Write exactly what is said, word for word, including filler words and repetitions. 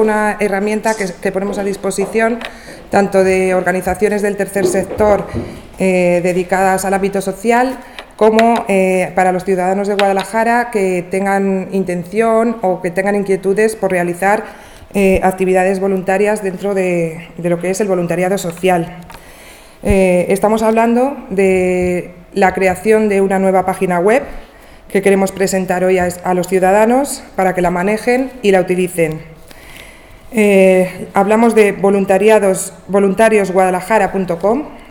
una herramienta que, que ponemos a disposición tanto de organizaciones del tercer sector eh, dedicadas al ámbito social, como eh, para los ciudadanos de Guadalajara que tengan intención o que tengan inquietudes por realizar eh, actividades voluntarias dentro de, de lo que es el voluntariado social. Eh, estamos hablando de la creación de una nueva página web que queremos presentar hoy a, a los ciudadanos para que la manejen y la utilicen. Eh, hablamos de voluntariados, voluntarios guadalajara punto com.